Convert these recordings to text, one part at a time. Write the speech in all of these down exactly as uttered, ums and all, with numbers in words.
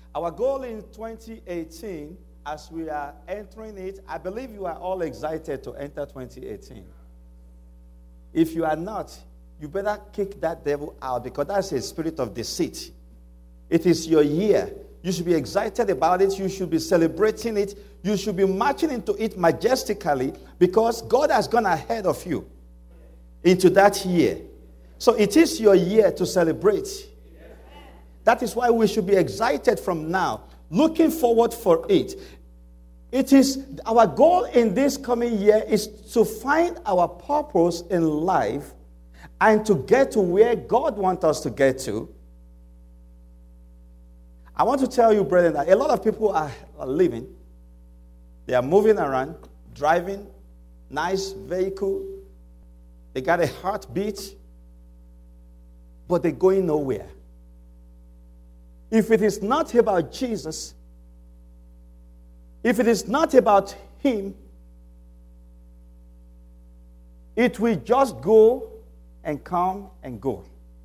Our goal in twenty eighteen, as we are entering it, I believe you are all excited to enter twenty eighteen. If you are not, you better kick that devil out, because that's a spirit of deceit. It is your year. You should be excited about it. You should be celebrating it. You should be marching into it majestically, because God has gone ahead of you into that year. So it is your year to celebrate. That is why we should be excited from now, looking forward for it. It is our goal in this coming year is to find our purpose in life and to get to where God wants us to get to. I want to tell you, brethren, that a lot of people are, are living. They are moving around, driving, nice vehicle. They got a heartbeat, but they're going nowhere. If it is not about Jesus, if it is not about Him, it will just go and come and go.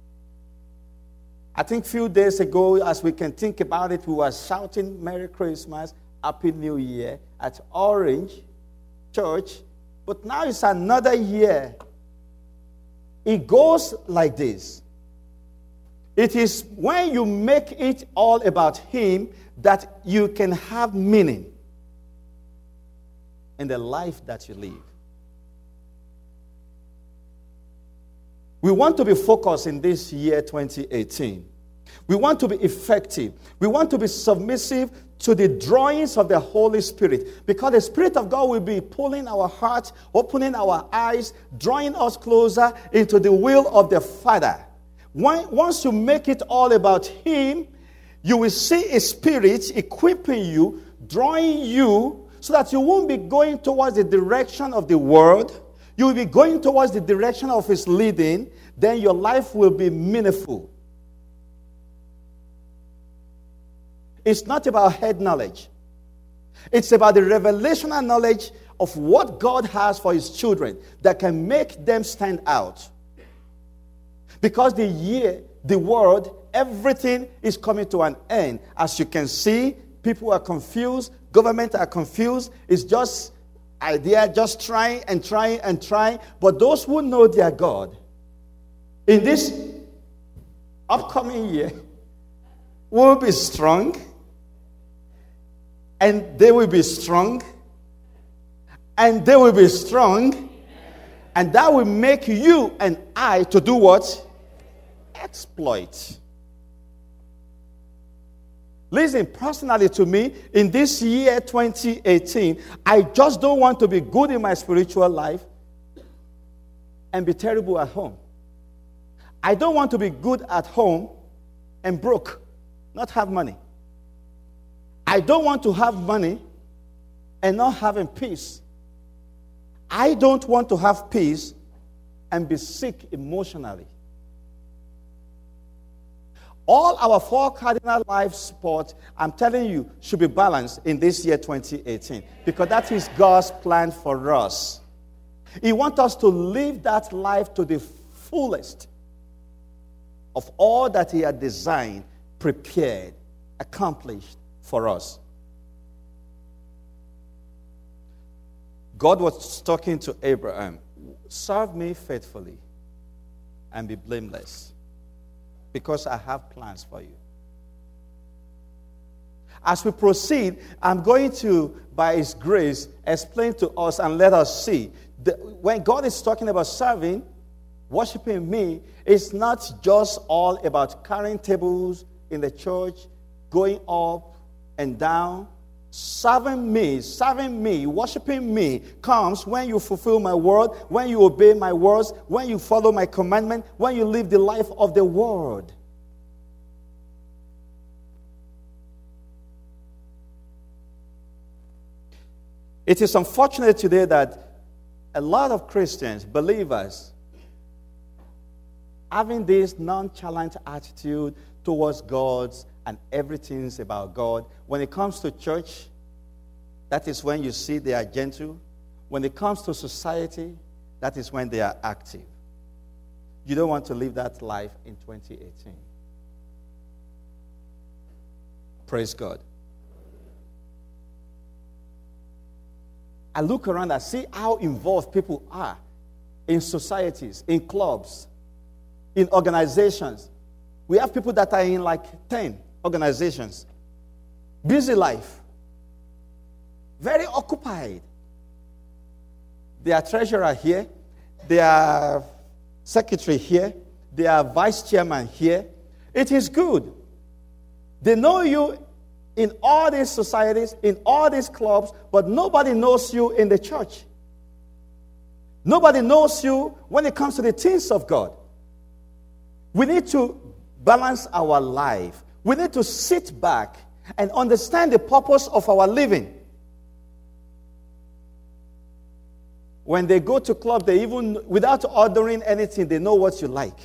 I think a few days ago, as we can think about it, we were shouting Merry Christmas, Happy New Year at Orange Church. But now it's another year. It goes like this. It is when you make it all about Him that you can have meaning in the life that you live. We want to be focused in this year twenty eighteen. We want to be effective. We want to be submissive to the drawings of the Holy Spirit, because the Spirit of God will be pulling our hearts, opening our eyes, drawing us closer into the will of the Father. When, once you make it all about Him, you will see a Spirit equipping you, drawing you, so that you won't be going towards the direction of the world. You will be going towards the direction of His leading. Then your life will be meaningful. It's not about head knowledge. It's about the revelational knowledge of what God has for His children that can make them stand out. Because the year, the world, everything is coming to an end. As you can see, people are confused. Government are confused. It's just idea, just trying and trying and trying. But those who know their God, in this upcoming year, will be strong. And they will be strong. And they will be strong. And that will make you and I to do what? Exploit. Listen, personally to me, in this year twenty eighteen, I just don't want to be good in my spiritual life and be terrible at home. I don't want to be good at home and broke, not have money. I don't want to have money and not having peace. I don't want to have peace and be sick emotionally. All our four cardinal life sports, I'm telling you, should be balanced in this year twenty eighteen, because that is God's plan for us. He wants us to live that life to the fullest of all that He had designed, prepared, accomplished for us. God was talking to Abraham, serve me faithfully and be blameless, because I have plans for you. As we proceed, I'm going to, by His grace, explain to us and let us see. that when God is talking about serving, worshiping me, it's not just all about carrying tables in the church, going up and down. Serving me, serving me, worshiping me comes when you fulfill my word, when you obey my words, when you follow my commandment, when you live the life of the word. It is unfortunate today that a lot of Christians, believers, having this nonchalant attitude towards God's and everything's about God. When it comes to church, that is when you see they are gentle. When it comes to society, that is when they are active. You don't want to live that life in twenty eighteen. Praise God. I look around and see how involved people are in societies, in clubs, in organizations. We have people that are in like ten organizations. Busy life. Very occupied. Their treasurer here. Their secretary here. Their vice chairman here. It is good. They know you in all these societies, in all these clubs, but nobody knows you in the church. Nobody knows you when it comes to the things of God. We need to balance our life. We need to sit back and understand the purpose of our living. When they go to club, they even, without ordering anything, they know what you like.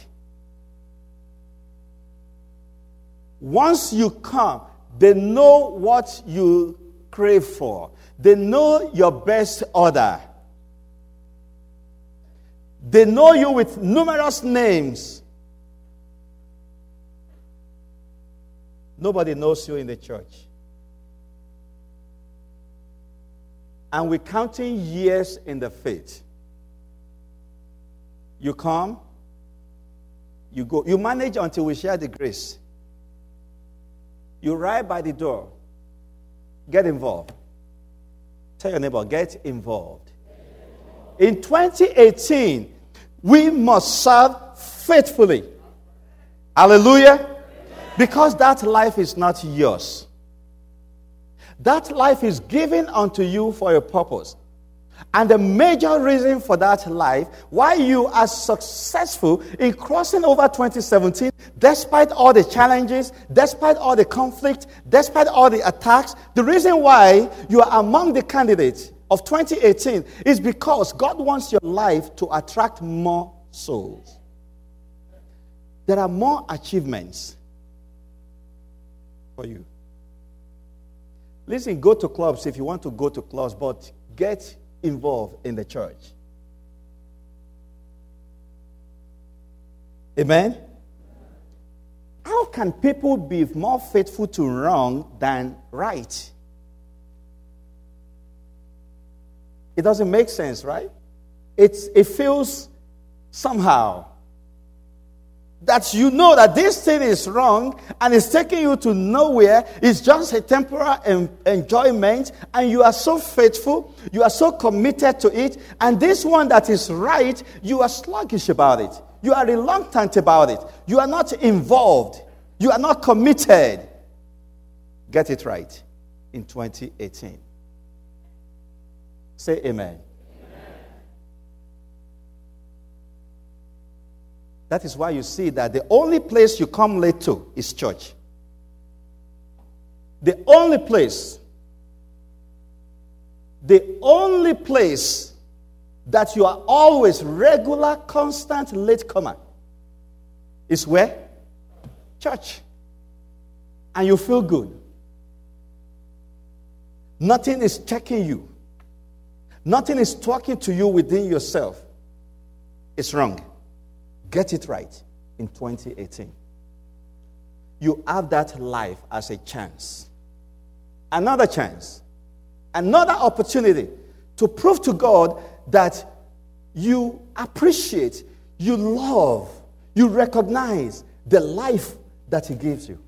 Once you come, they know what you crave for. They know your best order. They know you with numerous names. Nobody knows you in the church. And we're counting years in the faith. You come, you go. You manage until we share the grace. You arrive by the door. Get involved. Tell your neighbor, get involved. In twenty eighteen, we must serve faithfully. Hallelujah. Because that life is not yours. That life is given unto you for a purpose. And the major reason for that life, why you are successful in crossing over twenty seventeen, despite all the challenges, despite all the conflict, despite all the attacks, the reason why you are among the candidates of twenty eighteen is because God wants your life to attract more souls. There are more achievements for you. Listen, go to clubs if you want to go to clubs, but get involved in the church. Amen? How can people be more faithful to wrong than right? It doesn't make sense, right? It's, it feels somehow that you know that this thing is wrong and it's taking you to nowhere. It's just a temporary en- enjoyment, and you are so faithful, you are so committed to it, and this one that is right, you are sluggish about it. You are reluctant about it. You are not involved. You are not committed. Get it right in twenty eighteen. Say amen. That is why you see that the only place you come late to is church. The only place, the only place that you are always regular, constant latecomer is where? Church. And you feel good. Nothing is checking you. Nothing is talking to you within yourself. It's wrong. Get it right in twenty eighteen. You have that life as a chance. Another chance. Another opportunity to prove to God that you appreciate, you love, you recognize the life that He gives you.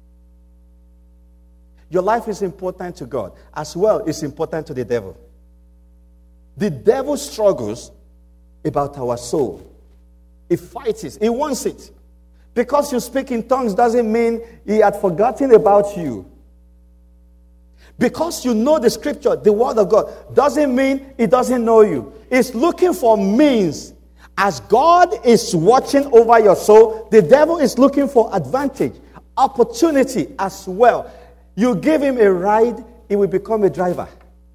Your life is important to God. As well, it's important to the devil. The devil struggles about our soul. He fights it. He wants it. Because you speak in tongues doesn't mean he had forgotten about you. Because you know the scripture, the word of God, doesn't mean he doesn't know you. He's looking for means. As God is watching over your soul, the devil is looking for advantage, opportunity as well. You give him a ride, he will become a driver.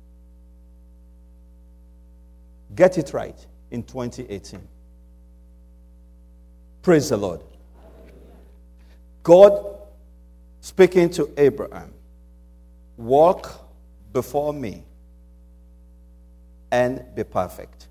Get it right in twenty eighteen. Praise the Lord. God speaking to Abraham, walk before me and be perfect.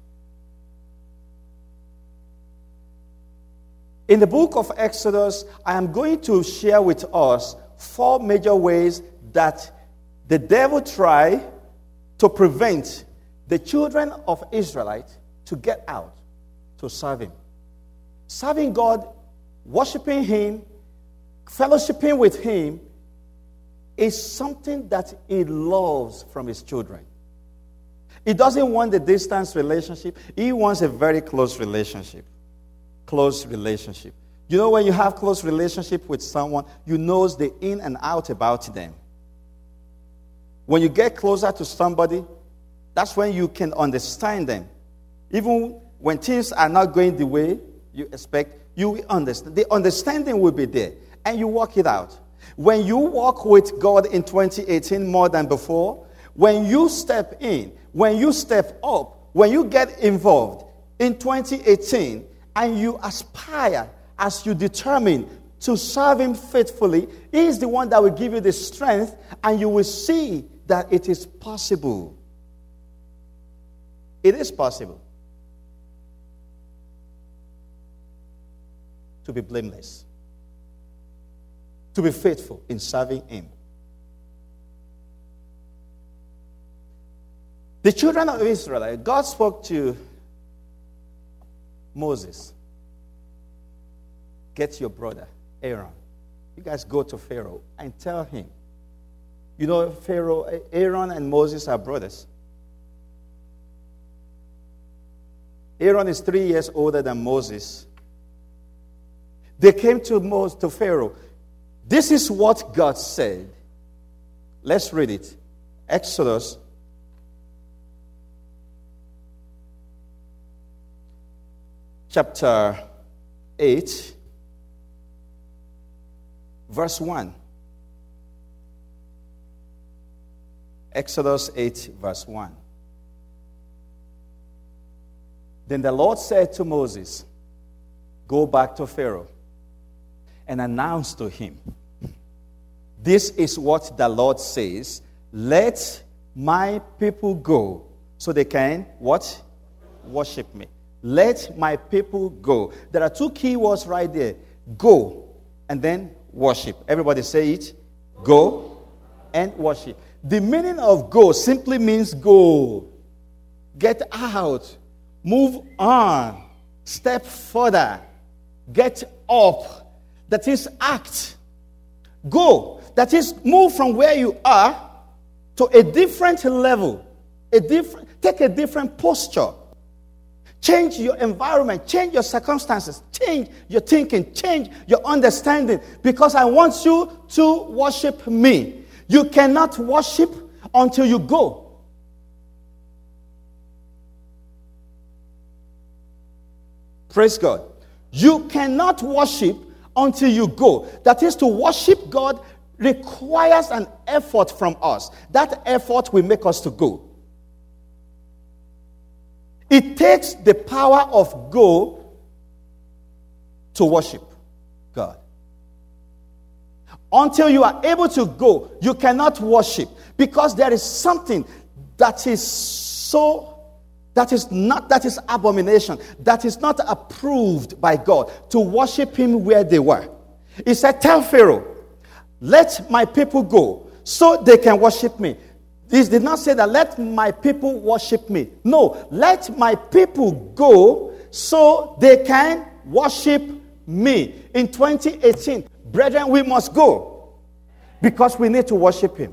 In the book of Exodus, I am going to share with us four major ways that the devil tried to prevent the children of Israelites to get out to serve him. Serving God, worshiping him, fellowshipping with him is something that he loves from his children. He doesn't want the distance relationship. He wants a very close relationship. Close relationship. You know, when you have close relationship with someone, you know the in and out about them. When you get closer to somebody, that's when you can understand them. Even when things are not going the way you expect, you will understand. The understanding will be there, and you work it out. When you walk with God in twenty eighteen more than before, when you step in, when you step up, when you get involved in twenty eighteen, and you aspire as you determine to serve him faithfully, he is the one that will give you the strength, and you will see that it is possible. It is possible to be blameless, to be faithful in serving him. The children of Israel, God spoke to Moses. Get your brother, Aaron. You guys go to Pharaoh and tell him. You know, Pharaoh, Aaron and Moses are brothers. Aaron is three years older than Moses. They came to Moses, to Pharaoh. This is what God said. Let's read it. Exodus chapter eight, verse one. Exodus eight, verse one. Then the Lord said to Moses, go back to Pharaoh and announce to him, this is what the Lord says, let my people go so they can, what? Worship me. Let my people go. There are two key words right there. Go and then worship. Everybody say it. Go and worship. The meaning of go simply means go. Get out. Move on. Step further. Get up. That is act. Go. That is move from where you are to a different level. A different, take a different posture. Change your environment, change your circumstances, change your thinking, change your understanding, because I want you to worship me. You cannot worship until you go. Praise God. You cannot worship until you go. That is, to worship God requires an effort from us. That effort will make us to go. It takes the power of go to worship God. Until you are able to go, you cannot worship, because there is something that is so, that is not, that is abomination, that is not approved by God to worship him where they were. He said, tell Pharaoh, let my people go so they can worship me. This did not say that let my people worship me. No, let my people go so they can worship me. In twenty eighteen, brethren, we must go because we need to worship him.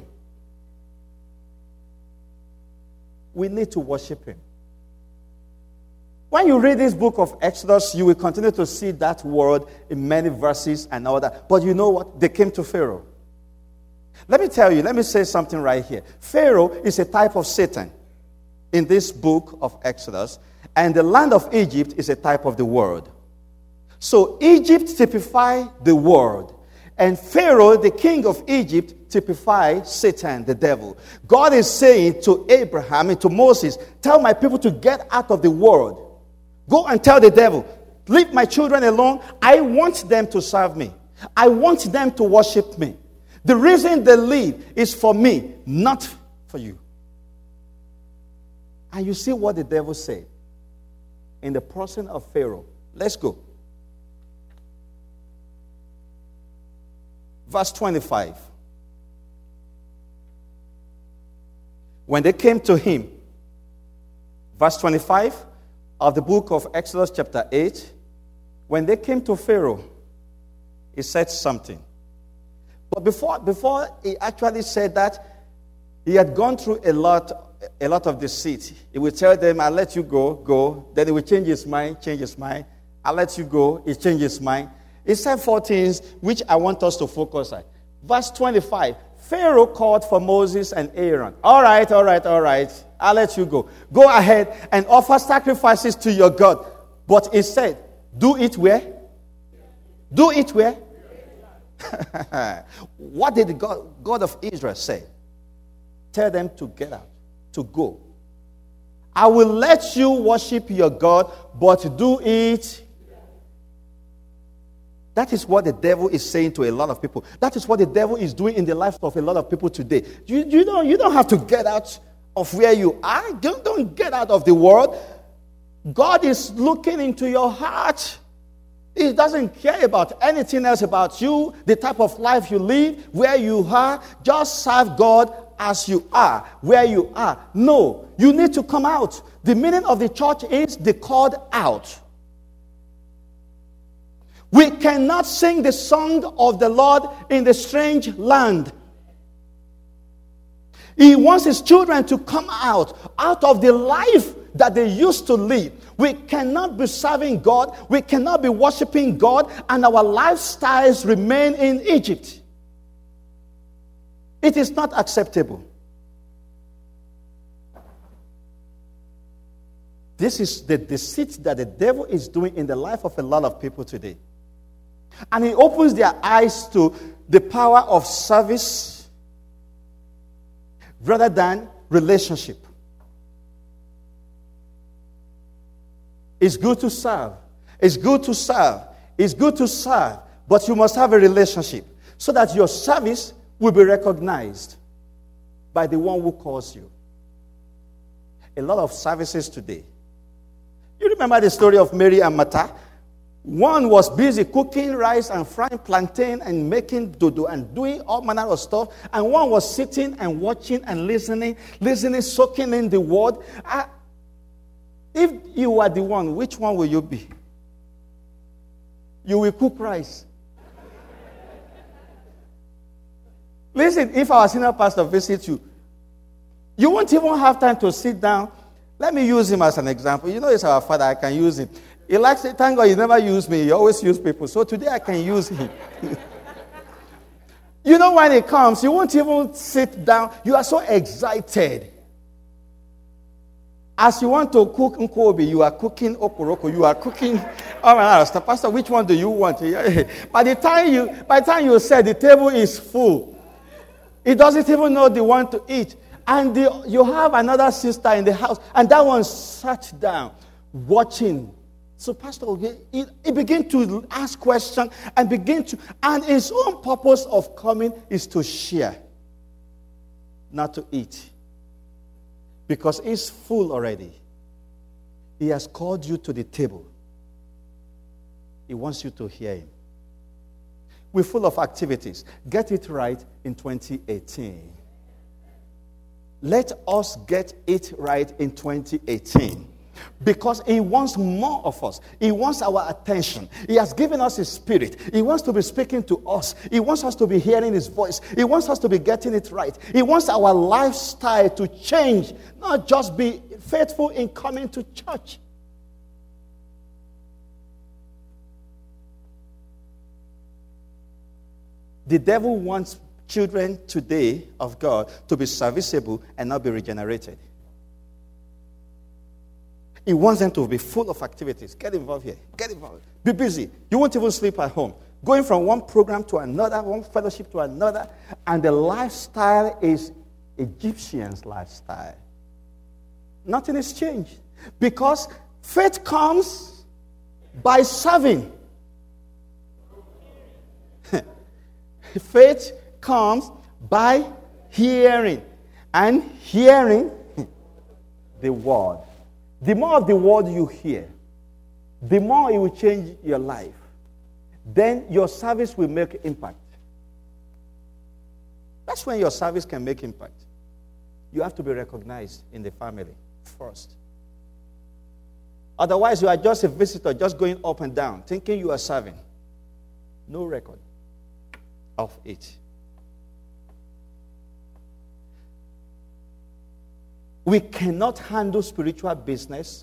We need to worship him. When you read this book of Exodus, you will continue to see that word in many verses and all that. But you know what? They came to Pharaoh. Let me tell you, let me say something right here. Pharaoh is a type of Satan in this book of Exodus, and the land of Egypt is a type of the world. So Egypt typifies the world, and Pharaoh, the king of Egypt, typifies Satan, the devil. God is saying to Abraham and to Moses, tell my people to get out of the world. Go and tell the devil, leave my children alone. I want them to serve me. I want them to worship me. The reason they leave is for me, not for you. And you see what the devil said in the person of Pharaoh. Let's go. Verse twenty-five. When they came to him, verse twenty-five of the book of Exodus chapter eight, when they came to Pharaoh, he said something. But before, before he actually said that, he had gone through a lot, a lot of deceit. He would tell them, I'll let you go, go. Then he would change his mind, change his mind. I'll let you go, he changed his mind. He said four things which I want us to focus on. Verse twenty-five, Pharaoh called for Moses and Aaron. All right, all right, all right. I'll let you go. Go ahead and offer sacrifices to your God. But he said, do it where? Do it where? What did the God, God of Israel say? Tell them to get out, to go. I will let you worship your God, but do it. That is what the devil is saying to a lot of people. That is what the devil is doing in the lives of a lot of people today. You, you, don't, you don't have to get out of where you are. Don't, don't get out of the world. God is looking into your heart. He doesn't care about anything else about you, the type of life you live, where you are. Just serve God as you are, where you are. No, you need to come out. The meaning of the church is the called out. We cannot sing the song of the Lord in the strange land. He wants his children to come out, out of the life that they used to live. We cannot be serving God, we cannot be worshiping God, and our lifestyles remain in Egypt. It is not acceptable. This is the deceit that the devil is doing in the life of a lot of people today. And he opens their eyes to the power of service rather than relationship. It's good to serve. It's good to serve. It's good to serve. But you must have a relationship so that your service will be recognized by the one who calls you. A lot of services today. You remember the story of Mary and Martha? One was busy cooking rice and frying plantain and making dodo and doing all manner of stuff. And one was sitting and watching and listening, listening, soaking in the word. I, if you were the one, which one will you be? You will cook rice. Listen, if our senior pastor visits you, you won't even have time to sit down. Let me use him as an example. You know, he's our father. I can use him. He likes it. Thank God he never used me. He always used people. So today I can use him. You know, when he comes, you won't even sit down. You are so excited. As you want to cook nkobi, you are cooking okoroko. You are cooking all right, stuff. Pastor, which one do you want? By the time you, by the time you say the table is full, he doesn't even know the one to eat. And the, you have another sister in the house, and that one sat down watching. So Pastor, he, he began to ask questions and begin to, and his own purpose of coming is to share, not to eat. Because he's full already. He has called you to the table. He wants you to hear him. We're full of activities. Get it right in twenty eighteen. Let us get it right in twenty eighteen. Because he wants more of us. He wants our attention. He has given us his spirit. He wants to be speaking to us. He wants us to be hearing his voice. He wants us to be getting it right. He wants our lifestyle to change, not just be faithful in coming to church. The devil wants children today of God to be serviceable and not be regenerated. He wants them to be full of activities. Get involved here. Get involved. Be busy. You won't even sleep at home. Going from one program to another, one fellowship to another. And the lifestyle is Egyptian's lifestyle. Nothing has changed. Because faith comes by serving. Faith comes by hearing. And hearing the word. The more of the word you hear, the more it will change your life. Then your service will make impact. That's when your service can make impact. you have to be recognized in the family first. Otherwise, you are just a visitor, just going up and down, thinking you are serving. No record of it. We cannot handle spiritual business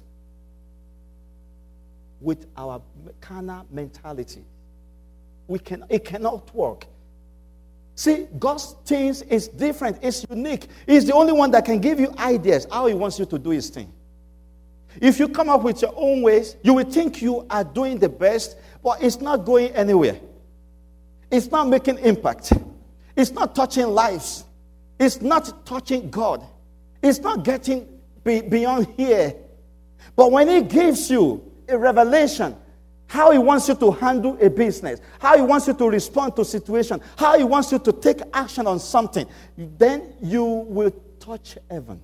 with our carnal mentality. We can, it cannot work. See, God's things is different. It's unique. He's the only one that can give you ideas how he wants you to do his thing. If you come up with your own ways, you will think you are doing the best, but it's not going anywhere. It's not making impact. It's not touching lives. It's not touching God. It's not getting be, beyond here. But when he gives you a revelation, how he wants you to handle a business, how he wants you to respond to a situation, how he wants you to take action on something, then you will touch heaven.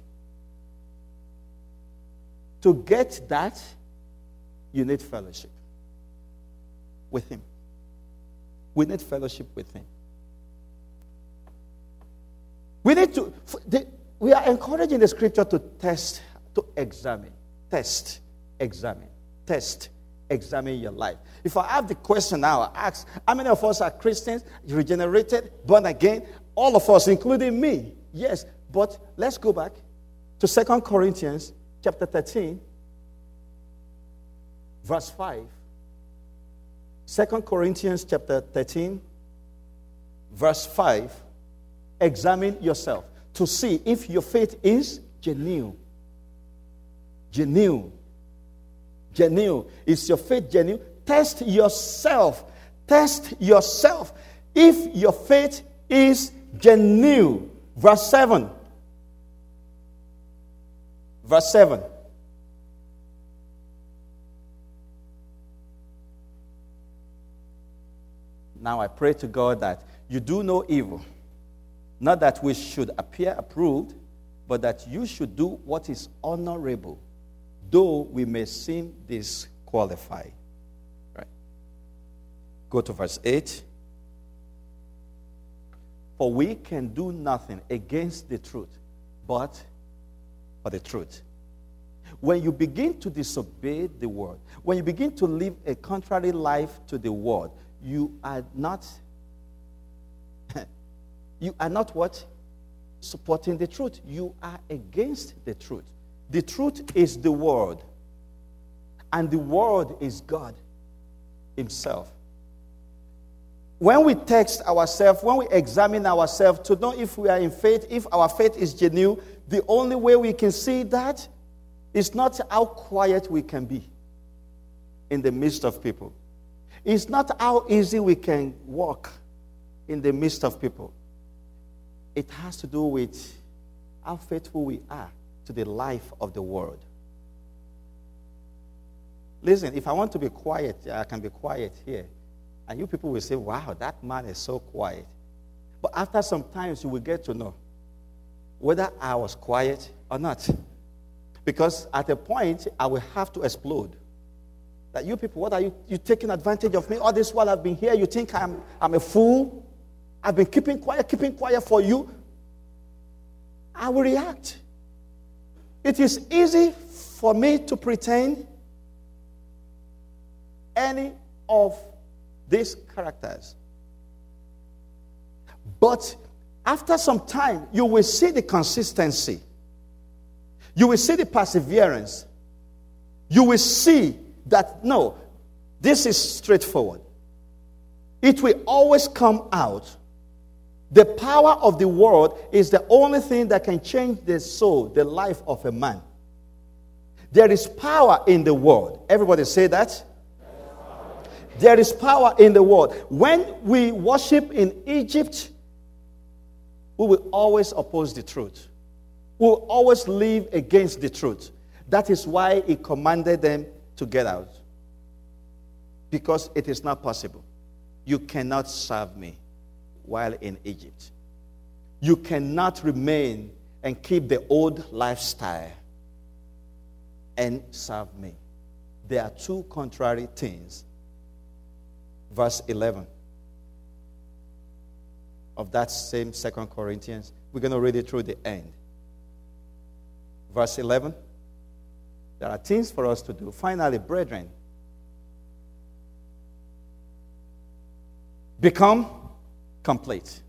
To get that, you need fellowship with him. We need fellowship with him. We need to, we are encouraging the scripture to test, to examine. Test, examine, test, examine your life. If I have the question now, I ask, how many of us are Christians, regenerated, born again? All of us, including me. Yes, but let's go back to Second Corinthians chapter thirteen, verse five. Second Corinthians chapter thirteen, verse five. Examine yourself to see if your faith is genuine. Genuine. Genuine. Is your faith genuine? Test yourself. Test yourself. If your faith is genuine. Verse seven. Verse seven. Now I pray to God that you do no evil. Not that we should appear approved, but that you should do what is honorable, though we may seem disqualified. Right. Go to verse eight. For we can do nothing against the truth, but for the truth. When you begin to disobey the word, when you begin to live a contrary life to the word, you are not, you are not what? Supporting the truth. You are against the truth. The truth is the word. And the word is God himself. When we test ourselves, when we examine ourselves to know if we are in faith, if our faith is genuine, the only way we can see that is not how quiet we can be in the midst of people. It's not how easy we can walk in the midst of people. It has to do with how faithful we are to the life of the world. Listen, if I want to be quiet, I can be quiet here. And you people will say, wow, that man is so quiet. But after some time, you will get to know whether I was quiet or not. Because at a point, I will have to explode. That you people, what are you, you taking advantage of me? All this while I've been here, you think I'm, I'm a fool? I've been keeping quiet, keeping quiet for you. I will react. It is easy for me to pretend any of these characters. But after some time, you will see the consistency. You will see the perseverance. You will see that, no, this is straightforward. It will always come out. The power of the word is the only thing that can change the soul, the life of a man. There is power in the word. Everybody say that. There is power in the word. When we worship in Egypt, we will always oppose the truth. We will always live against the truth. That is why he commanded them to get out. Because it is not possible. You cannot serve me while in Egypt. You cannot remain and keep the old lifestyle and serve me. There are two contrary things. Verse eleven of that same Second Corinthians. We're going to read it through the end. Verse eleven. There are things for us to do. Finally, brethren, become complete.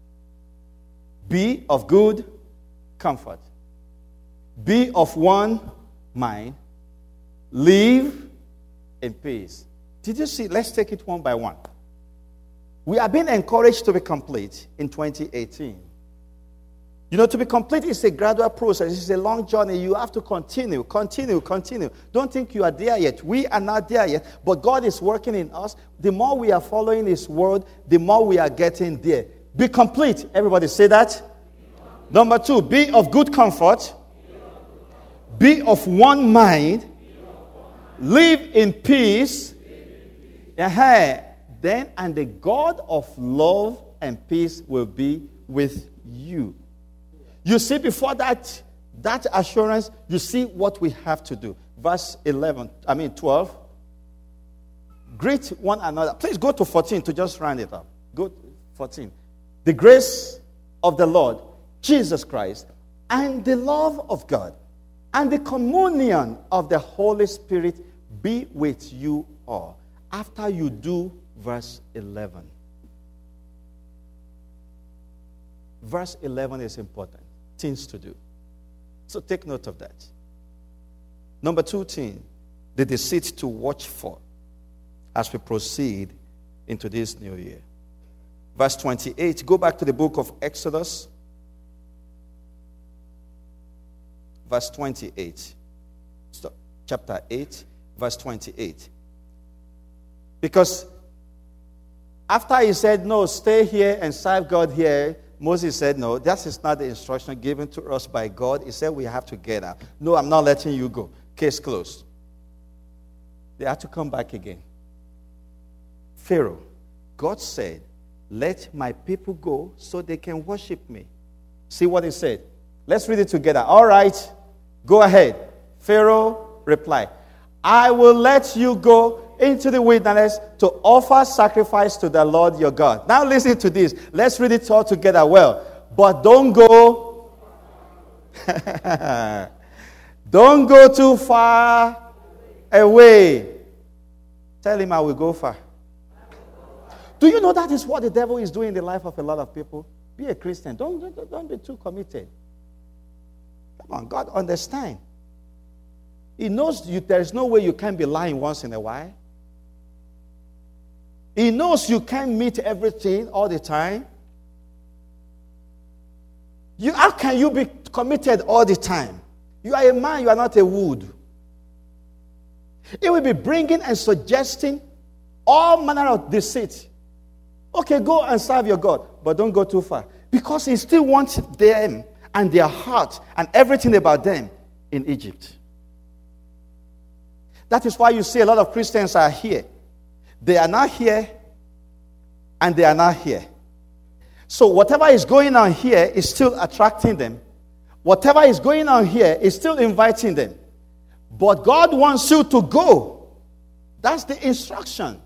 Be of good comfort. Be of one mind. Live in peace. Did you see? Let's take it one by one. We are being encouraged to be complete in twenty eighteen. You know, to be complete is a gradual process. It's a long journey. You have to continue, continue, continue. Don't think you are there yet. We are not there yet, but God is working in us. The more we are following His word, the more we are getting there. Be complete. Everybody say that. Number two, be of good comfort. Be of one mind. Live in peace. Uh-huh. Then, and the God of love and peace will be with you. You see, before that, that assurance, you see what we have to do. Verse eleven, I mean twelve. Greet one another. Please go to fourteen to just round it up. Go to fourteen. The grace of the Lord Jesus Christ and the love of God and the communion of the Holy Spirit be with you all. After you do verse eleven. Verse eleven is important. Things to do. So take note of that. Number two thing, the deceit to watch for as we proceed into this new year. Verse twenty-eight, go back to the book of Exodus. Verse twenty-eight. Stop. Chapter eight, verse twenty-eight. Because after he said, no, stay here and serve God here, Moses said, no, that is not the instruction given to us by God. He said we have to get out. No, I'm not letting you go. Case closed. They had to come back again. Pharaoh, God said, let my people go so they can worship me. See what he said? Let's read it together. All right, go ahead. Pharaoh replied, I will let you go into the wilderness to offer sacrifice to the Lord your God. Now listen to this. Let's read it all together well. But don't go. Don't go too far away. Tell him I will go far. Do you know that is what the devil is doing in the life of a lot of people? Be a Christian. Don't, don't, don't be too committed. Come on, God understand. He knows you, there is no way you can be lying once in a while. He knows you can't meet everything all the time. You, how can you be committed all the time? You are a man, you are not a wood. He will be bringing and suggesting all manner of deceit. Okay, go and serve your God, but don't go too far. Because he still wants them and their heart and everything about them in Egypt. That is why you see a lot of Christians are here. They are not here, and they are not here. So whatever is going on here is still attracting them. Whatever is going on here is still inviting them. But God wants you to go. That's the instruction.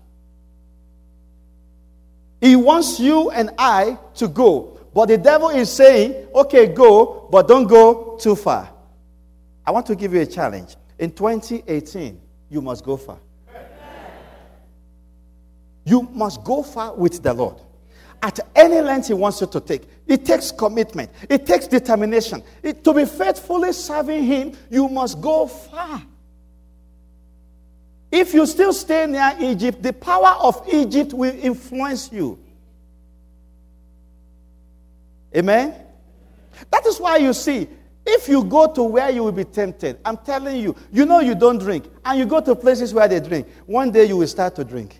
He wants you and I to go. But the devil is saying, okay, go, but don't go too far. I want to give you a challenge. In twenty eighteen, you must go far. You must go far with the Lord. At any length he wants you to take. It takes commitment. It takes determination. It, to be faithfully serving him, you must go far. If you still stay near Egypt, the power of Egypt will influence you. Amen? That is why you see, if you go to where you will be tempted, I'm telling you, you know you don't drink, and you go to places where they drink, one day you will start to drink.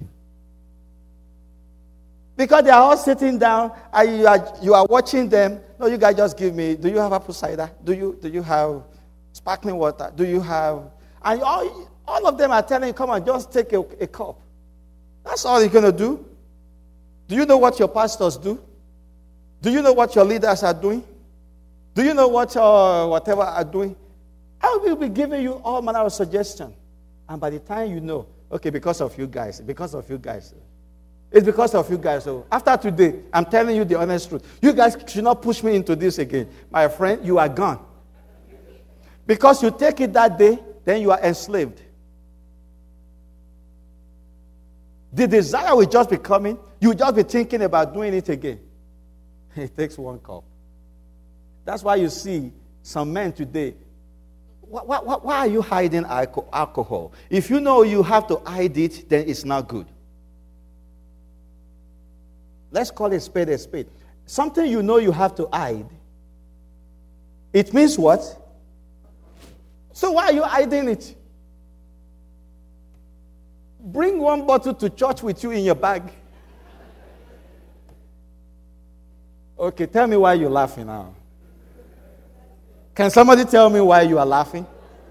Because they are all sitting down, and you are, you are watching them. No, you guys just give me, do you have apple cider? Do you, do you have sparkling water? Do you have... And all, all of them are telling you, come on, just take a, a cup. That's all you're going to do. Do you know what your pastors do? Do you know what your leaders are doing? Do you know what uh, whatever are doing? I will be giving you all manner of suggestions. And by the time you know, okay, because of you guys, because of you guys... It's because of you guys. So after today, I'm telling you the honest truth. You guys should not push me into this again. My friend, you are gone. Because you take it that day, then you are enslaved. The desire will just be coming. You will just be thinking about doing it again. It takes one cup. That's why you see some men today. Why, why, why are you hiding alcohol? If you know you have to hide it, then it's not good. Let's call it spade a spade. Something you know you have to hide, it means what? So why are you hiding it? Bring one bottle to church with you in your bag. Okay, tell me why you're laughing now. Can somebody tell me why you are laughing?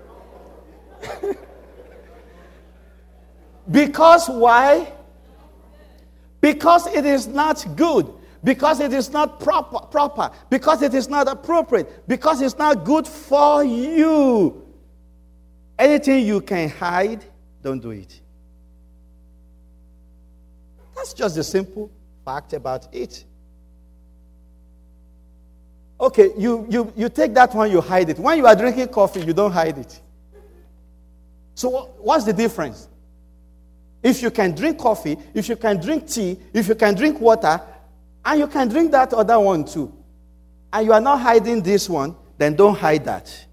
Because why? Because it is not good. Because it is not proper, proper. Because it is not appropriate. Because it's not good for you. Anything you can hide, don't do it. That's just the simple fact about it. Okay, you, you, you take that one, you hide it. When you are drinking coffee, you don't hide it. So what's the difference? If you can drink coffee, if you can drink tea, if you can drink water, and you can drink that other one too, and you are not hiding this one, then don't hide that.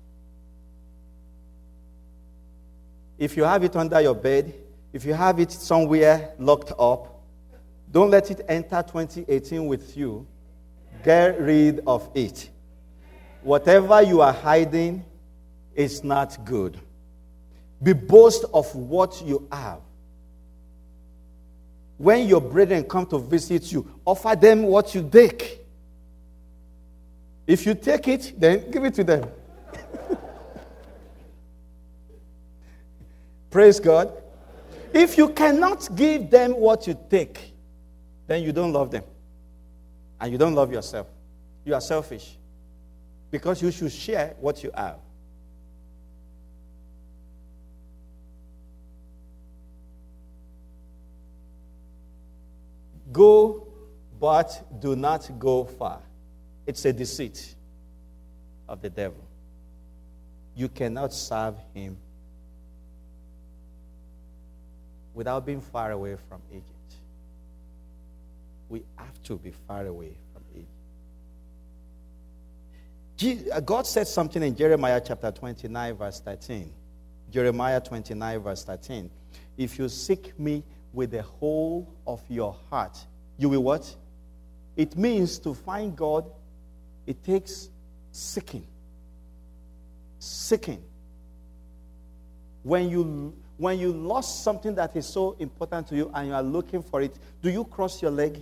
If you have it under your bed, if you have it somewhere locked up, don't let it enter twenty eighteen with you. Get rid of it. Whatever you are hiding is not good. Be boast of what you have. When your brethren come to visit you, offer them what you take. If you take it, then give it to them. Praise God. If you cannot give them what you take, then you don't love them. And you don't love yourself. You are selfish. Because you should share what you have. Go, but do not go far. It's a deceit of the devil. You cannot serve him without being far away from Egypt. We have to be far away from Egypt. God said something in Jeremiah chapter twenty-nine, verse thirteen. Jeremiah twenty-nine, verse thirteen. If you seek me with the whole of your heart, you will what? It means to find God, it takes seeking. Seeking. When you when you lost something that is so important to you and you are looking for it, do you cross your leg?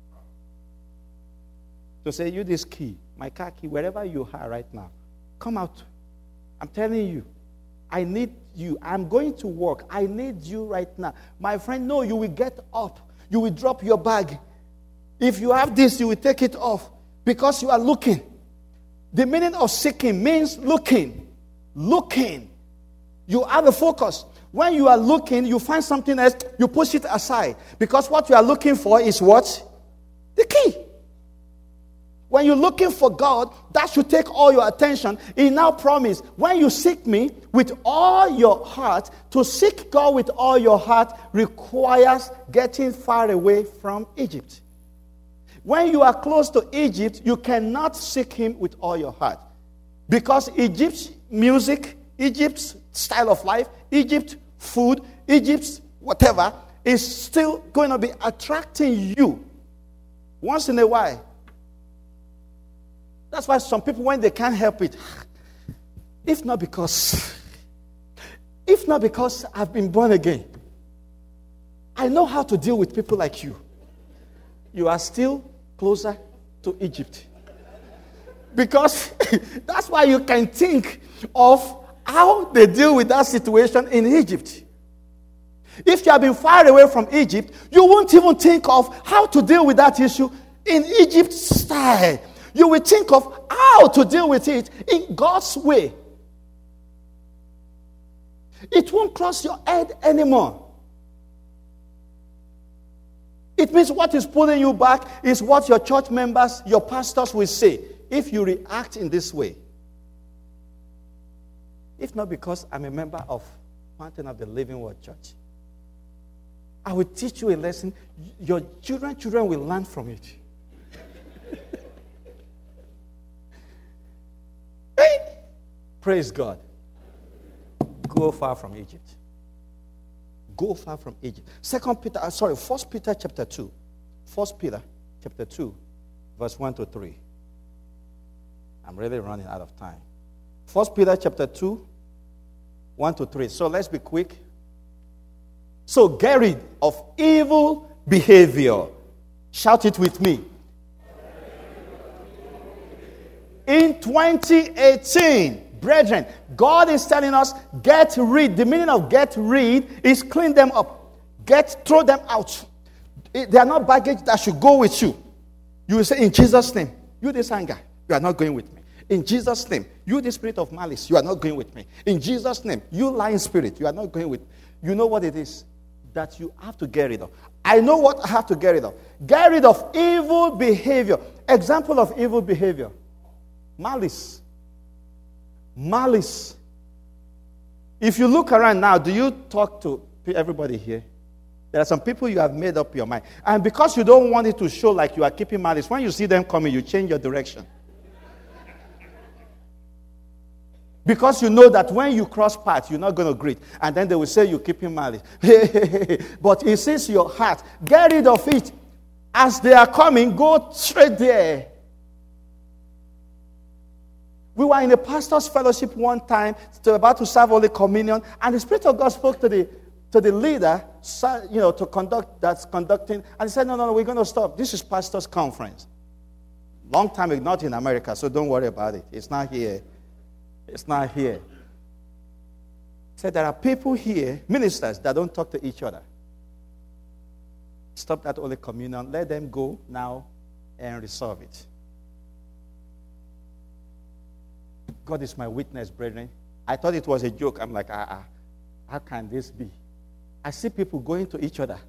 To say, you this key, my car key, wherever you are right now, come out. I'm telling you, I need you. I'm going to work. I need you right now. My friend, no, you will get up. You will drop your bag. If you have this, you will take it off because you are looking. The meaning of seeking means looking. Looking. You have a focus. When you are looking, you find something else, you push it aside. Because what you are looking for is what? The key. When you're looking for God, that should take all your attention. He now promised, when you seek me with all your heart, to seek God with all your heart requires getting far away from Egypt. When you are close to Egypt, you cannot seek him with all your heart. Because Egypt's music, Egypt's style of life, Egypt's food, Egypt's whatever, is still going to be attracting you once in a while. That's why some people, when they can't help it, if not because, if not because I've been born again, I know how to deal with people like you. You are still closer to Egypt. Because that's why you can think of how they deal with that situation in Egypt. If you have been far away from Egypt, you won't even think of how to deal with that issue in Egypt's style. You will think of how to deal with it in God's way. It won't cross your head anymore. It means what is pulling you back is what your church members, your pastors will say if you react in this way. if not because I'm a member of Fountain of the Living Word Church. I will teach you a lesson. Your children, children will learn from it. Praise God. Go far from Egypt. Go far from Egypt. Second Peter, uh, sorry, First Peter chapter two. First Peter chapter two, verse one to three. I'm really running out of time. First Peter chapter two, one to three. So let's be quick. So get rid of evil behavior. Shout it with me. In twenty eighteen, brethren, God is telling us, get rid. The meaning of get rid is clean them up. Get, throw them out. They are not baggage that should go with you. You will say, in Jesus' name, you this anger, you are not going with me. In Jesus' name, you the spirit of malice, you are not going with me. In Jesus' name, you lying spirit, you are not going with me. You know what it is that you have to get rid of. I know what I have to get rid of. Get rid of evil behavior. Example of evil behavior. Malice. Malice. If you look around now, do you talk to everybody here? There are some people you have made up your mind. And because you don't want it to show like you are keeping malice, when you see them coming, you change your direction. Because you know that when you cross paths, you're not going to greet. And then they will say you're keeping malice. But it says your heart. Get rid of it. As they are coming, go straight there. We were in a pastor's fellowship one time, about to serve Holy Communion, and the Spirit of God spoke to the to the leader, you know, to conduct that's conducting, and he said, "No, no, no, we're going to stop. This is pastor's conference. Long time ago, not in America, so don't worry about it. It's not here. It's not here." He said, "There are people here, ministers, that don't talk to each other. Stop that Holy Communion. Let them go now and resolve it." God is my witness, brethren. I thought it was a joke. I'm like, ah, ah, how can this be? I see people going to each other.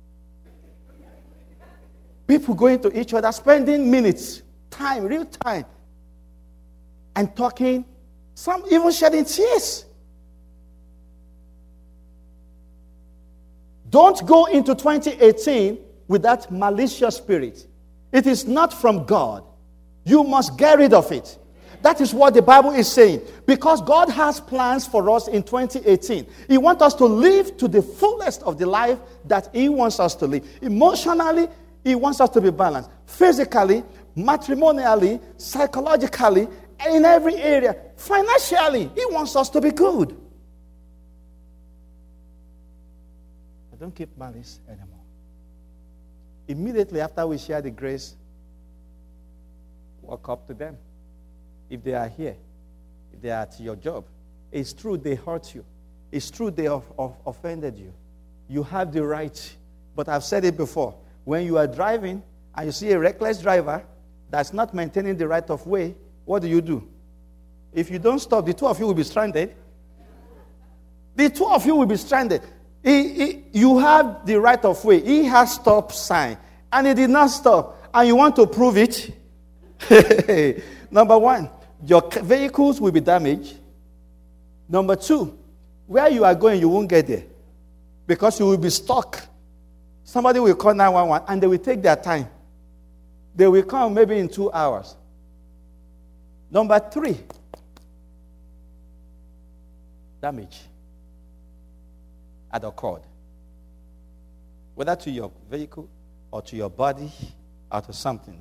People going to each other, spending minutes, time, real time, and talking, some even shedding tears. Don't go into twenty eighteen with that malicious spirit. It is not from God. You must get rid of it. That is what the Bible is saying. Because God has plans for us in twenty eighteen. He wants us to live to the fullest of the life that He wants us to live. Emotionally, He wants us to be balanced. Physically, matrimonially, psychologically, in every area. Financially, He wants us to be good. I don't keep malice anymore. Immediately after we share the grace, walk up to them. If they are here, if they are at your job, it's true they hurt you. It's true they have offended you. You have the right. But I've said it before. When you are driving and you see a reckless driver that's not maintaining the right of way, what do you do? If you don't stop, the two of you will be stranded. The two of you will be stranded. He, he, you have the right of way. He has stop sign. And he did not stop. And you want to prove it? Number one, your vehicles will be damaged. Number two, where you are going, you won't get there. Because you will be stuck. Somebody will call nine one one and they will take their time. They will come maybe in two hours. Number three, damage had occurred. Whether to your vehicle or to your body or to something.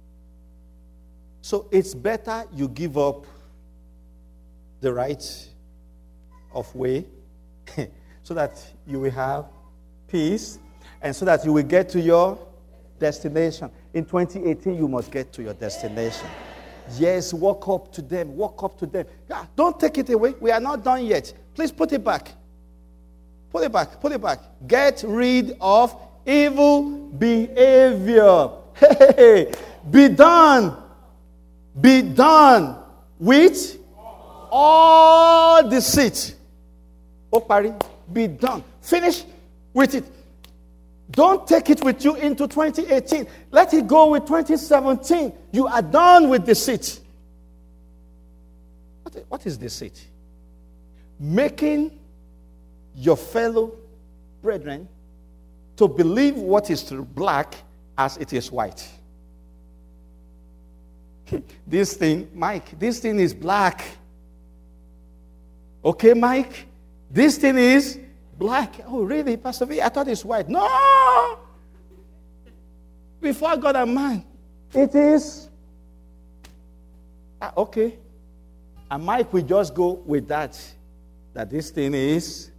So it's better you give up the right of way so that you will have peace and so that you will get to your destination. In twenty eighteen, you must get to your destination. Yes, walk up to them. Walk up to them. Yeah, don't take it away. We are not done yet. Please put it back. Put it back. Put it back. Get rid of evil behavior. Hey, be done. Be done with all deceit. Oh, Pari, be done. Finish with it. Don't take it with you into twenty eighteen. Let it go with twenty seventeen. You are done with deceit. What is deceit? making your fellow brethren to believe what is black as it is white. This thing, Mike, this thing is black. Okay, Mike? This thing is black. Oh, really, Pastor V? I thought it's white. No! Before God and man, it is. Ah, okay. And Mike will just go with that. That this thing is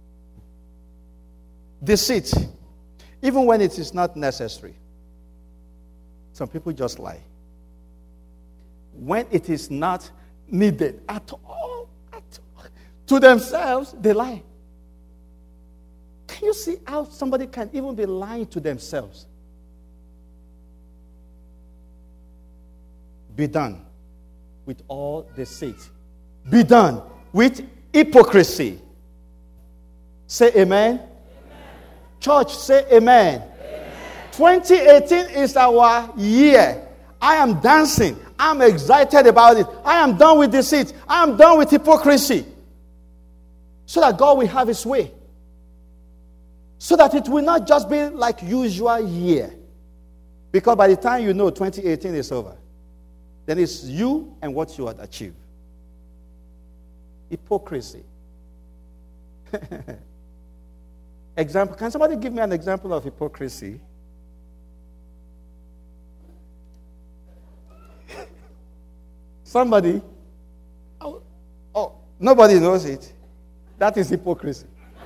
deceit. Even when it is not necessary. Some people just lie. When it is not needed at all, at all, to themselves, they lie. Can you see how somebody can even be lying to themselves? Be done with all deceit. Be done with hypocrisy. Say amen. Amen. Church, say amen. Amen. twenty eighteen is our year. I am dancing. I'm excited about it. I am done with deceit. I am done with hypocrisy. So that God will have his way. So that it will not just be like usual year. Because by the time you know twenty eighteen is over, then it's you and what you had achieved. Hypocrisy. Example. Can somebody give me an example of hypocrisy? Somebody? Oh, oh, nobody knows it. That is hypocrisy.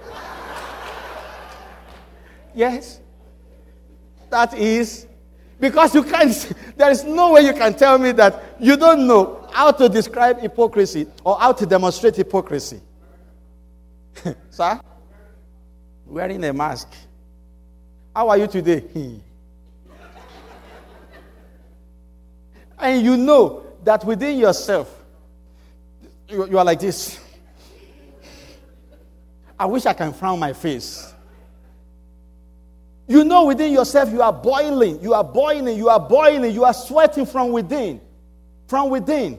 Yes. That is. Because you can't, there is no way you can tell me that you don't know how to describe hypocrisy or how to demonstrate hypocrisy. Sir? Wearing a mask. How are you today? And you know that within yourself, you, you are like this. I wish I can frown my face. You know within yourself you are boiling, you are boiling, you are boiling, you are sweating from within. From within.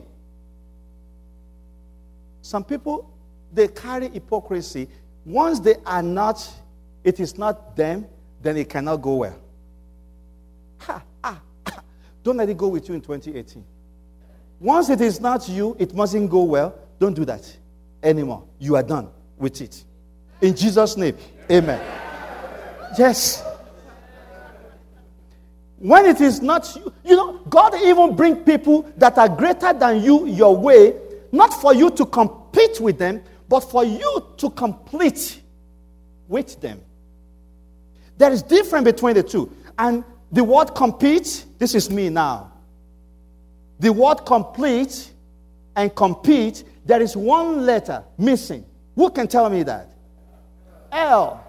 Some people, they carry hypocrisy. Once they are not, it is not them, then it cannot go well. Ha, ah, ah. Don't let it go with you in twenty eighteen. Once it is not you, it mustn't go well. Don't do that anymore. You are done with it. In Jesus' name, amen. Yes. When it is not you, you know, God even bring people that are greater than you your way, not for you to compete with them, but for you to complete with them. There is difference between the two. And the word compete, this is me now. The word complete and compete, there is one letter missing. Who can tell me that? L.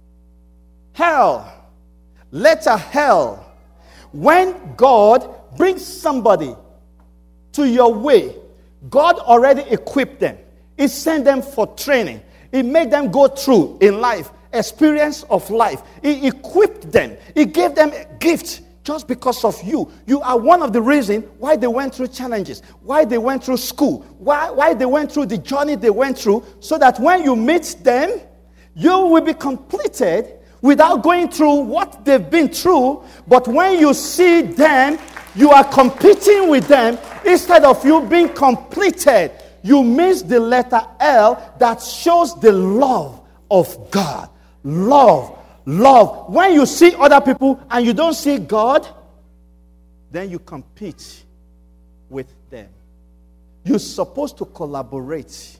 Hell. Letter hell. When God brings somebody to your way, God already equipped them. He sent them for training. He made them go through in life, experience of life. He equipped them. He gave them a gift just because of you. You are one of the reasons why they went through challenges, why they went through school, why, why they went through the journey they went through, so that when you meet them, you will be completed without going through what they've been through. But when you see them, you are competing with them instead of you being completed. You miss the letter L that shows the love of God. Love. Love. When you see other people and you don't see God, then you compete with them. You're supposed to collaborate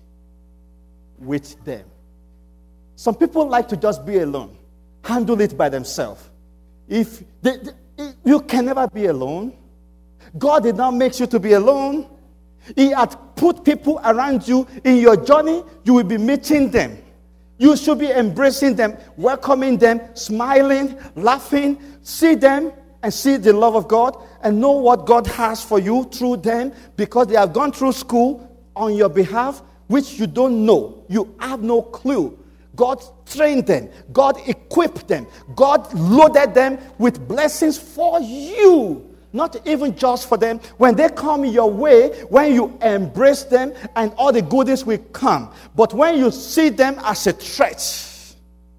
with them. Some people like to just be alone. Handle it by themselves. If they, they, you can never be alone. God did not make you to be alone. He had put people around you in your journey. You will be meeting them. You should be embracing them, welcoming them, smiling, laughing. See them and see the love of God and know what God has for you through them, because they have gone through school on your behalf, which you don't know. You have no clue. God trained them. God equipped them. God loaded them with blessings for you. not even just for them. When they come your way, when you embrace them and all the goodies will come. But when you see them as a threat,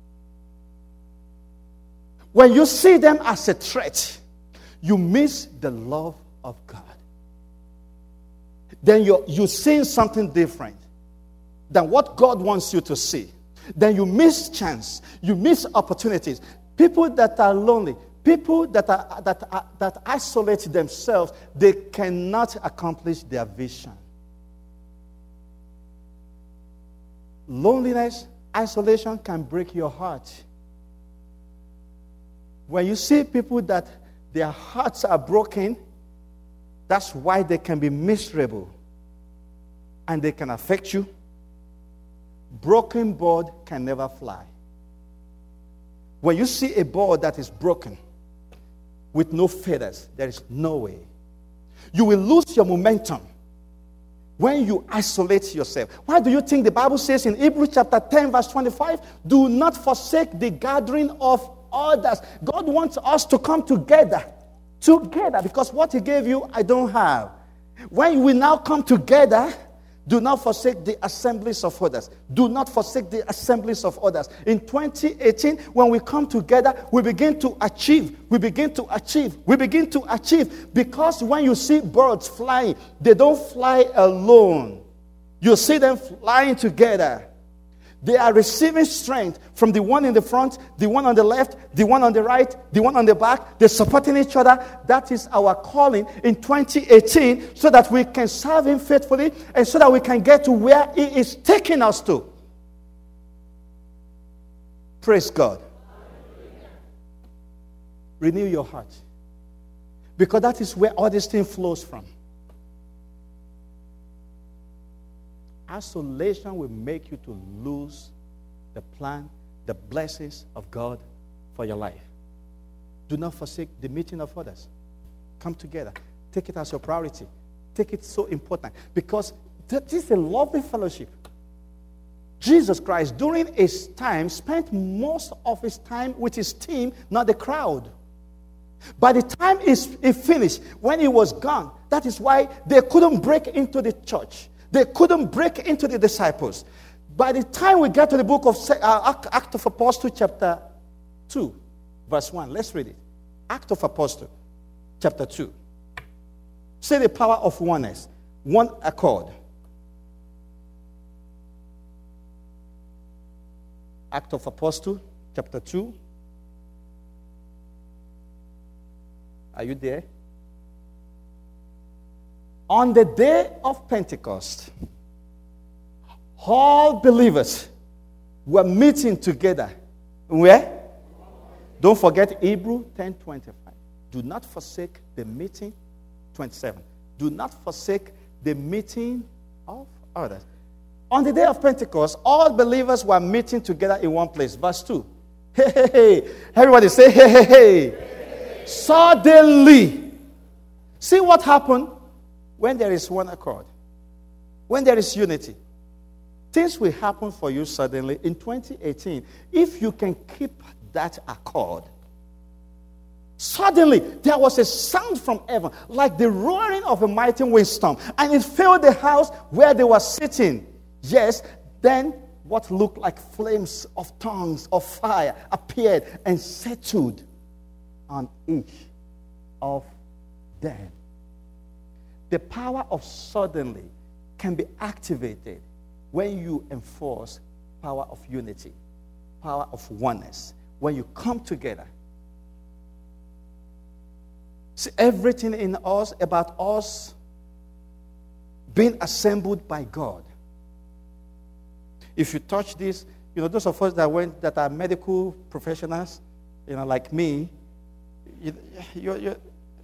when you see them as a threat, you miss the love of God. Then you're, you're seeing something different than what God wants you to see. Then you miss chance. You miss opportunities. People that are lonely, people that are that are, that isolate themselves, they cannot accomplish their vision. Loneliness, isolation can break your heart. When you see people that their hearts are broken, that's why they can be miserable and they can affect you. Broken bird can never fly. When you see a bird that is broken with no feathers, there is no way. You will lose your momentum when you isolate yourself. Why do you think the Bible says in Hebrews chapter ten verse twenty-five, do not forsake the gathering of others? God wants us to come together. Together, because what he gave you, I don't have. When we now come together, do not forsake the assemblies of others. Do not forsake the assemblies of others. In twenty eighteen, when we come together, we begin to achieve. We begin to achieve. We begin to achieve. Because when you see birds flying, they don't fly alone. You see them flying together. They are receiving strength from the one in the front, the one on the left, the one on the right, the one on the back. They're supporting each other. That is our calling in twenty eighteen, so that we can serve him faithfully and so that we can get to where he is taking us to. Praise God. Renew your heart. Because that is where all this thing flows from. Isolation will make you to lose the plan, the blessings of God for your life. Do not forsake the meeting of others. Come together. Take it as your priority. Take it so important. Because this is a lovely fellowship. Jesus Christ, during his time, spent most of his time with his team, not the crowd. By the time he finished, when he was gone, that is why they couldn't break into the church. They couldn't break into the disciples. By the time we get to the book of uh, Act of Apostles, chapter two, verse one. Let's read it. Act of Apostles, chapter two. Say the power of oneness. One accord. Act of Apostles, chapter two. Are you there? On the day of Pentecost, all believers were meeting together. Where? Don't forget Hebrews ten twenty-five. Do not forsake the meeting. twenty-seven. Do not forsake the meeting of others. On the day of Pentecost, all believers were meeting together in one place. Verse two. Hey, hey, hey. Everybody say, hey, hey, hey. Hey. Suddenly. See what happened? When there is one accord, when there is unity, things will happen for you suddenly in twenty eighteen. If you can keep that accord, suddenly there was a sound from heaven like the roaring of a mighty windstorm, and it filled the house where they were sitting. Yes, then what looked like flames of tongues of fire appeared and settled on each of them. The power of suddenly can be activated when you enforce power of unity, power of oneness. When you come together. See, everything in us, about us being assembled by God. If you touch this, you know, those of us that went, that are medical professionals, you know, like me, you, you, you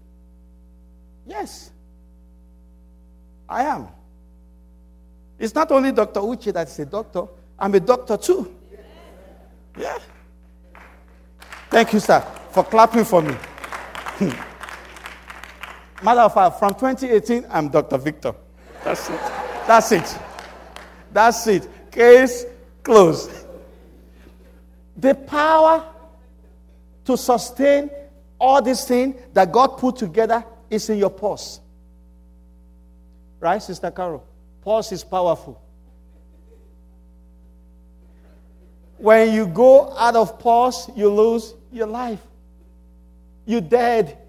yes. I am. It's not only Doctor Uche that's a doctor. I'm a doctor too. Yeah. Thank you, sir, for clapping for me. Matter of fact, from twenty eighteen, I'm Doctor Victor. That's it. That's it. That's it. Case closed. The power to sustain all these things that God put together is in your pulse. Right, Sister Carol? Pulse is powerful. When you go out of pulse, you lose your life. You're dead.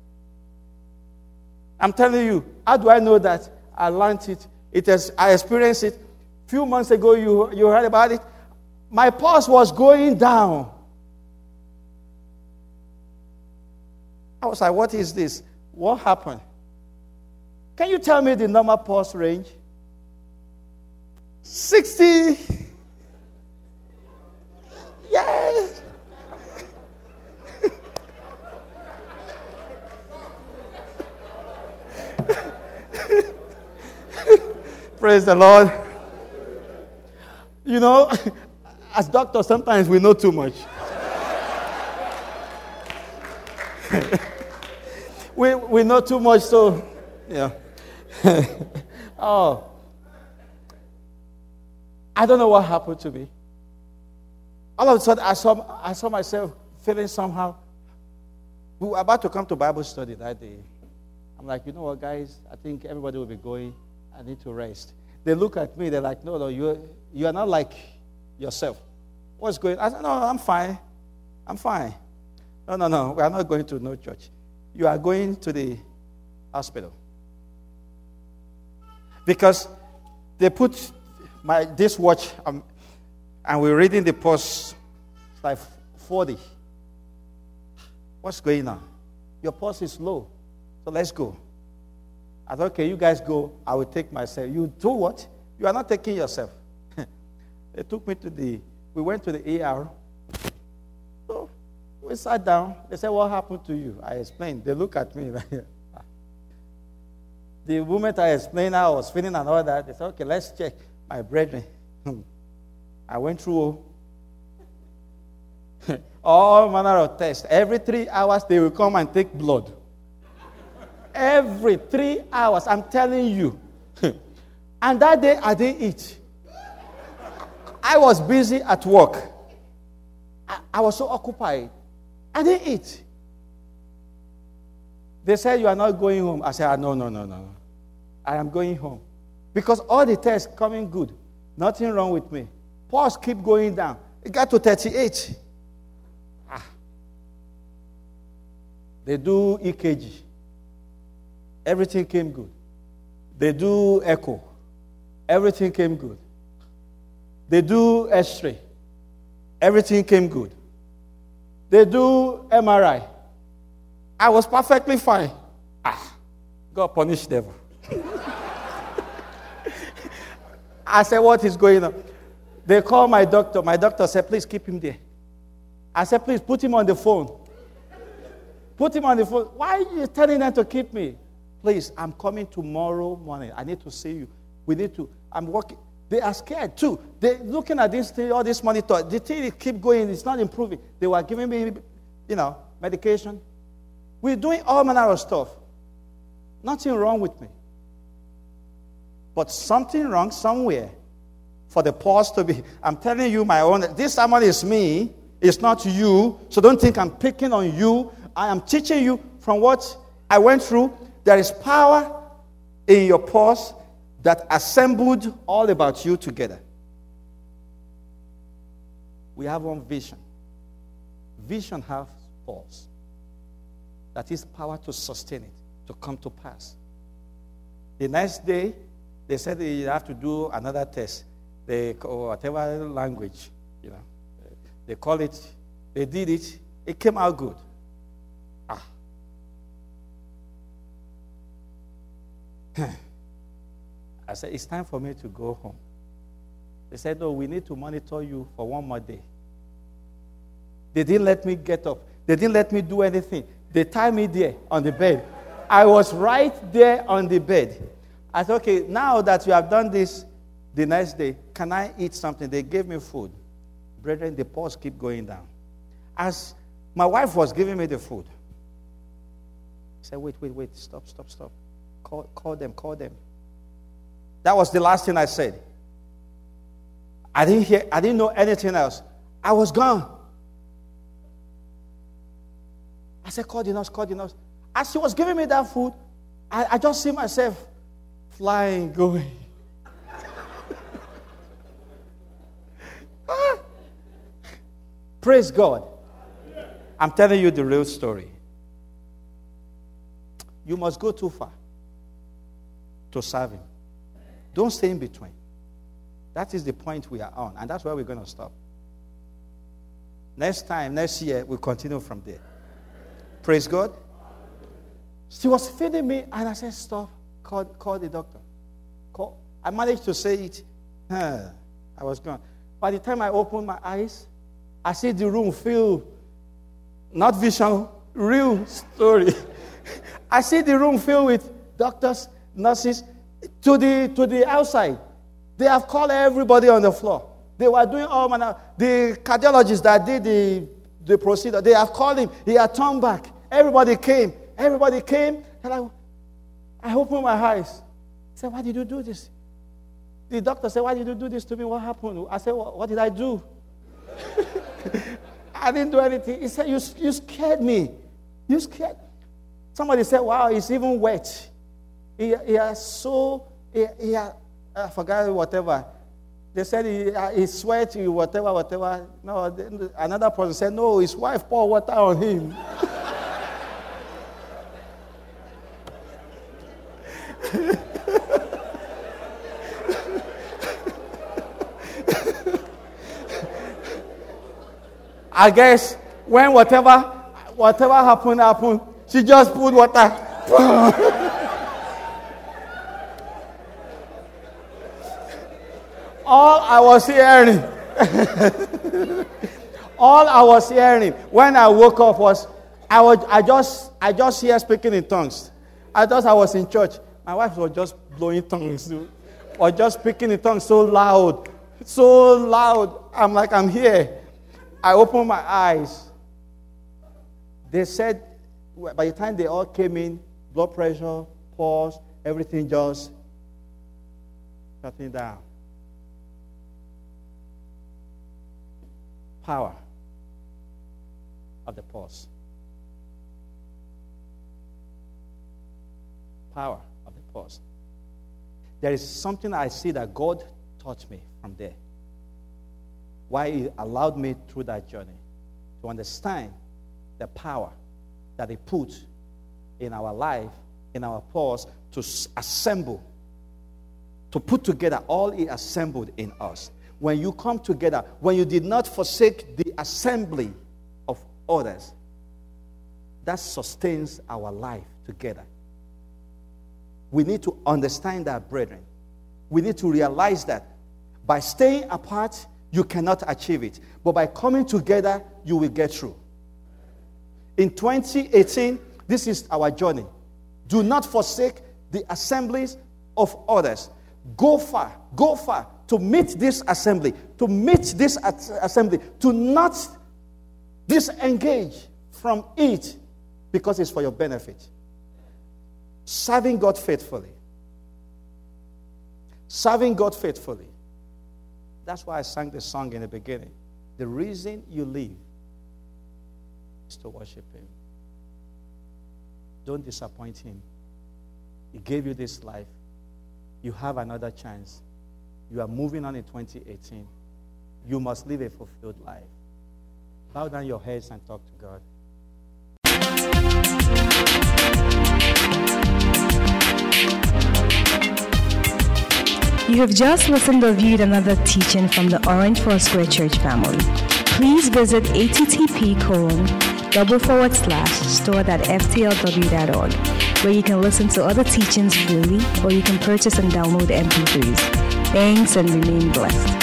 I'm telling you, how do I know that? I learned it. It has, I experienced it. A few months ago, you, you heard about it. My pulse was going down. I was like, what is this? What happened? Can you tell me the normal pulse range? sixty. Yes. Praise the Lord. You know, as doctors, sometimes we know too much. we we know too much, so yeah. Oh, I don't know what happened to me. All of a sudden, I saw I saw myself feeling somehow. We were about to come to Bible study that day. I'm like, you know what, guys? I think everybody will be going. I need to rest. They look at me. They're like, no, no, you you are not like yourself. What's going on? I said, no, I'm fine. I'm fine. No, no, no. We are not going to no church. You are going to the hospital. Because they put my this watch, um, and we're reading the pulse. It's like forty. What's going on? Your pulse is low. So let's go. I thought, okay, you guys go. I will take myself. You do what? You are not taking yourself. They took me to the, we went to the A R. So we sat down. They said, what happened to you? I explained. They look at me. The moment I explained how I was feeling and all that, they said, okay, let's check my brethren. I went through all manner of tests. Every three hours, they will come and take blood. Every three hours, I'm telling you. And that day, I didn't eat. I was busy at work. I, I was so occupied. I didn't eat. They said, you are not going home. I said, no, no, no, no. I am going home. Because all the tests coming good. Nothing wrong with me. Pulse keep going down. It got to thirty-eight. Ah. They do E K G. Everything came good. They do echo. Everything came good. They do X-ray. Everything came good. They do M R I. I was perfectly fine. Ah, God punish devil. I said, what is going on? They called my doctor. My doctor said, please keep him there. I said, please put him on the phone. Put him on the phone. Why are you telling them to keep me? Please, I'm coming tomorrow morning. I need to see you. We need to. I'm working. They are scared too. They're looking at this thing, all this monitor. The thing keep going. It's not improving. They were giving me, you know, medication. We're doing all manner of stuff. Nothing wrong with me. But something wrong somewhere for the pulse to be. I'm telling you my own. This sermon is me. It's not you. So don't think I'm picking on you. I am teaching you from what I went through. There is power in your pulse that assembled all about you together. We have one vision. Vision has pulse. That is power to sustain it, to come to pass. The next day, they said you have to do another test. They or whatever language, you know, they call it. They did it. It came out good. Ah. I said, it's time for me to go home. They said, no, we need to monitor you for one more day. They didn't let me get up. They didn't let me do anything. They tied me there on the bed. I was right there on the bed. I said, okay, now that you have done this, the next day, can I eat something? They gave me food. Brethren, the pulse keep going down. As my wife was giving me the food, I said, wait, wait, wait, stop, stop, stop. Call, call them, call them. That was the last thing I said. I didn't hear, I didn't know anything else. I was gone. I said, call the nurse, call the nurse. As she was giving me that food, I, I just see myself flying, going. Ah. Praise God. I'm telling you the real story. You must go too far to serve Him. Don't stay in between. That is the point we are on, and that's where we're going to stop. Next time, next year, we'll continue from there. Praise God. She was feeding me, and I said, stop. Call, call the doctor. Call. I managed to say it. Huh. I was gone. By the time I opened my eyes, I see the room filled, not vision, real story. I see the room filled with doctors, nurses, to the to the outside. They have called everybody on the floor. They were doing all manner. The cardiologist that did the, the procedure, they have called him. He had turned back. Everybody came. Everybody came. And I, I opened my eyes. I said, why did you do this? The doctor said, why did you do this to me? What happened? I said, what, what did I do? I didn't do anything. He said, you, you scared me. You scared. Somebody said, wow, it's even wet. He, he has so, he, he has, I forgot whatever. They said he, uh, he sweat, he whatever, whatever. No, then another person said, no, his wife poured water on him. I guess when whatever, whatever happened, happened, she just put water. All I was hearing, all I was hearing when I woke up was, I was, I just, I just hear speaking in tongues. I thought I was in church. My wife was just blowing tongues, or just speaking in tongues so loud, so loud. I'm like, I'm here. I opened my eyes. They said, by the time they all came in, blood pressure, pulse, everything just shutting down. Power of the pulse. Power of the pulse. There is something I see that God taught me from there. Why He allowed me through that journey to understand the power that He put in our life, in our pulse, to assemble, to put together all He assembled in us. When you come together, when you did not forsake the assembly of others, that sustains our life together. We need to understand that, brethren. We need to realize that by staying apart, you cannot achieve it. But by coming together, you will get through. In twenty eighteen, this is our journey. Do not forsake the assemblies of others. Go far, go far to meet this assembly, to meet this assembly, to not disengage from it because it's for your benefit. Serving God faithfully. Serving God faithfully. That's why I sang the song in the beginning. The reason you live is to worship Him. Don't disappoint Him. He gave you this life. You have another chance. You are moving on in twenty eighteen. You must live a fulfilled life. Bow down your heads and talk to God. You have just listened or viewed another teaching from the Orange Foursquare Church family. Please visit http colon double forward slash store.ftlw.org, where you can listen to other teachings freely, or you can purchase and download M P threes. Thanks and remain blessed.